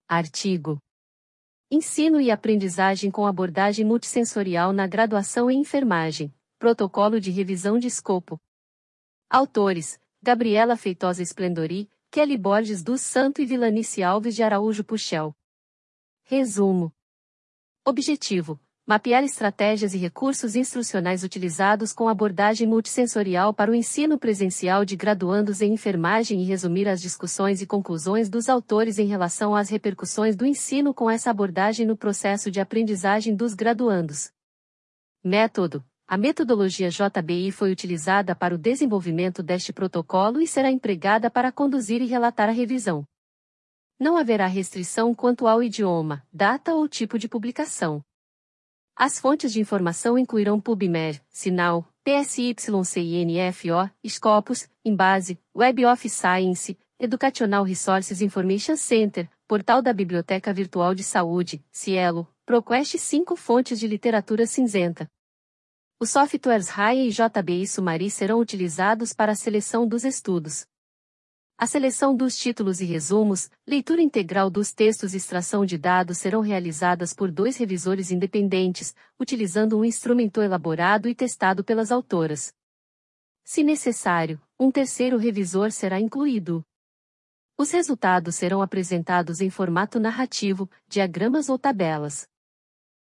Artigo. Ensino e aprendizagem com abordagem multissensorial na graduação em enfermagem. Protocolo de revisão de escopo. Autores: Gabriela Feitosa Splendori, Kelly Borges dos Santo e Vilanice Alves de Araújo Puchel. Resumo. Objetivo: mapear estratégias e recursos instrucionais utilizados com abordagem multissensorial para o ensino presencial de graduandos em enfermagem e resumir as discussões e conclusões dos autores em relação às repercussões do ensino com essa abordagem no processo de aprendizagem dos graduandos. Método: a metodologia JBI foi utilizada para o desenvolvimento deste protocolo e será empregada para conduzir e relatar a revisão. Não haverá restrição quanto ao idioma, data ou tipo de publicação. As fontes de informação incluirão PubMed, Sinal, PSYCINFO, Scopus, Embase, Web of Science, Educational Resources Information Center, Portal da Biblioteca Virtual de Saúde, Cielo, ProQuest 5 fontes de literatura cinzenta. Os softwares RAI e JBI Sumari serão utilizados para a seleção dos estudos. A seleção dos títulos e resumos, leitura integral dos textos e extração de dados serão realizadas por 2 revisores independentes, utilizando um instrumento elaborado e testado pelas autoras. Se necessário, um terceiro revisor será incluído. Os resultados serão apresentados em formato narrativo, diagramas ou tabelas.